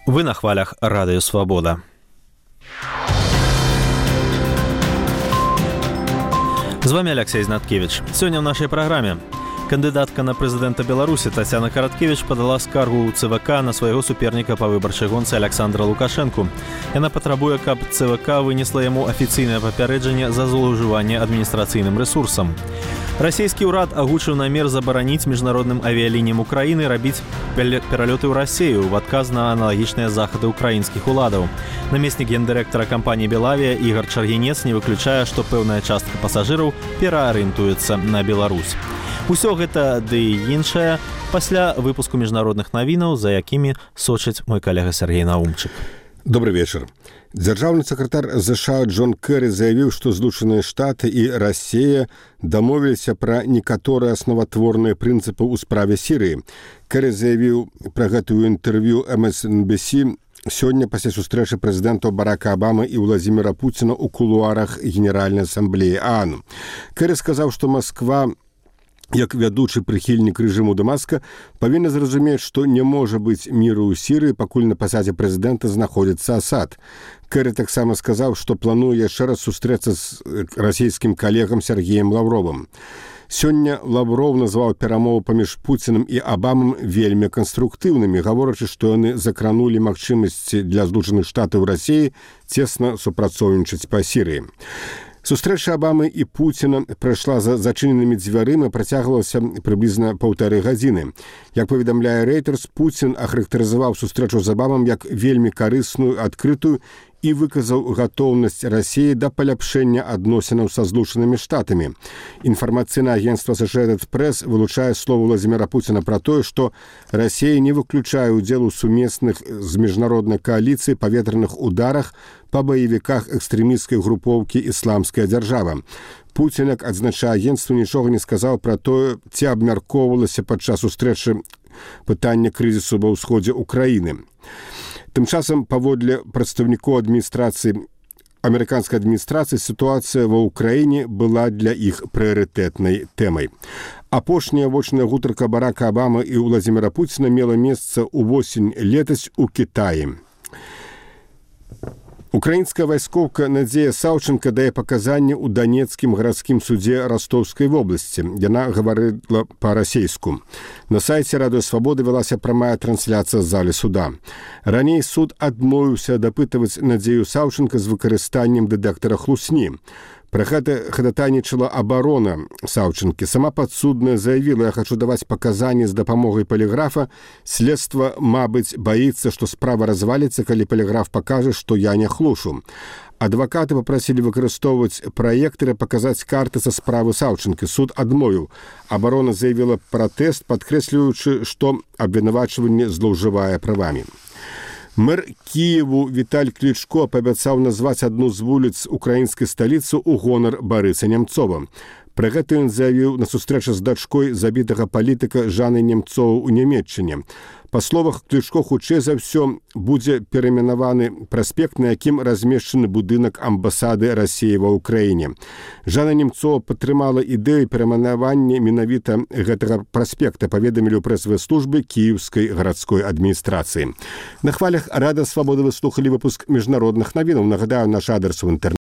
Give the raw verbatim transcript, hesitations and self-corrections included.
Вы на хвалях Радыё Свабода. З вами Алексей Знаткевич. Сёння ў нашай праграме. Кандыдатка на прэзідэнта Беларусі Тацяна Караткевіч падала скаргу ў ЦВК на свайго суперніка па выбарчай гонцы Александра Лукашэнку. Яна патрабуе, каб ЦВК вынесла яму афіцыйнае папярэджанне за злоўжыванне адміністрацыйным рэсурсам. Расійскі ўрад агучыў намер забараніць міжнародным авіялініям Украіны рабіць пералёты ў Расею ў адказ на аналагічныя захады ўкраінскіх уладаў. Намеснік гендырэктара кампаніі «Белавія» Ігор Чаргінец не выключае, што пэўная частка пасажыраў пераарыентуецца на Беларусь. Усё гэта ды і іншае пасля выпуску міжнародных навінаў, за якімі сочыць мой калега Сергей Наумчык. Добрый вечер. Дзяржаўны сакратар ЗША Джон Кэрі заявіў, што Злучаныя Штаты і Расія дамовіліся пра некаторыя асноватворныя прынцыпы ў справе Сірыі. Кэрі заявіў пра гэтую інтэрв'ю эм эс эн би си сёння пасля сустрэчы прэзідэнтаў Барака Абамы і Владзіміра Пуціна ў кулуарах Генеральнай асамблеі ААН. Кэрі сказаў, што Масква, як вядучы прыхільнік рэжыму Дамаска, павінна зразумець, што не можа быць міру ў Сірыі, пакуль на пасадзе прэзідэнта знаходзіцца Асад. Кэрі таксама сказаў, што плануе яшчэ раз сустрэцца з расійскім калегам Сергеем Лаўровым. Сёння Лаўроў назваў перамовы паміж Пуцінам і Абамам вельмі канструктыўнымі, гаворачы, што яны закранулі магчымасці для Злучаных Штатаў і Расіі цесна супрацоўнічаць па Сірыі. Сустрэча Абамы і Пуціна прайшла за зачыненымі дзвярыма, працягвалася прыблізна паўтары гадзіны. Як паведамляе Рэйтерс, Пуцін ахарактарызаваў сустрэчу з Абамам як вельмі карысную, адкрытую і выказаў гатоўнасць Расіі да паляпшэння адносінаў са Злучанымі Штатамі. Інфармацыйнае агенцтва Associated Press вылучае словы Владзіміра Пуціна пра тое, што Расія не выключае ўдзел у сумесных з міжнароднай кааліцыі паветраных ударах па баевіках экстрэмісцкай групоўкі «Ісламская дзяржава». Пуцін, як адзначае агенцтва, нічога не сказаў пра тое, ці абмяркоўвалася падчас сустрэчы пытання крызісу ва ўсходзе ўкраіны. Тым часам, паводле прадстаўнікоў адміністрацыі, амерыканскай адміністрацыі, сітуацыя ва ўкраіне была для іх прыярытэтнай тэмай. Апошняя вочная гутарка Барака Абамы і Владзіміра Пуціна мела месца ўвосень летась у Кітаі. Украінская вайскоўка Надзея Саўченка дае паказанні ў Данецкім гарадскім судзе Ростаўскай вобласці. Яна гаварыла па-расейску. На сайце Радыё Свабоды велася прамая трансляцыя з залі суда. Раней суд адмовіўся дапытваць Надзею Саўченка з выкарыстаннем дэтэктара хлусні. Пра гэта хадатайнічала абарона Саўчэнкі. Сама падсудная заявіла: «Я хачу даваць паказанні з дапамогай паліграфа. Следства, мабыць, баіцца, што справа разваліцца, калі паліграф пакажа, што я не хлушу». Адвакаты папрасілі выкарыстоўваць праектары, паказаць карты са справы Саўчэнкі. Суд адмовіў. Абарона заявіла пратэст, падкрэсліваючы, што абвінавачванне злоўжывае правамі. Мэр Кіеву Віталь Клічко паабяцаў назваць адну з вуліц украінскай сталіцы ў гонар Барыса Нямцова. Пра гэта ён заявіў на сустрэчы з дачкой забітага палітыка Жаны Нямцова ў Нямецчыне. Па словах Клічко, хутчэй за ўсё будзе перайменаваны праспект, на якім размешчаны будынак амбасады Расіі ва ўкраіне. Жана Нямцова падтрымала ідэю перайменавання менавіта гэтага праспекта, паведамілі ў прэсавай службе Кіеўскай гарадской адміністрацыі. На хвалях Радыё Свабоды вы слухалі выпуск міжнародных навінаў. Нагадаю, наш адрас у інтэрнэце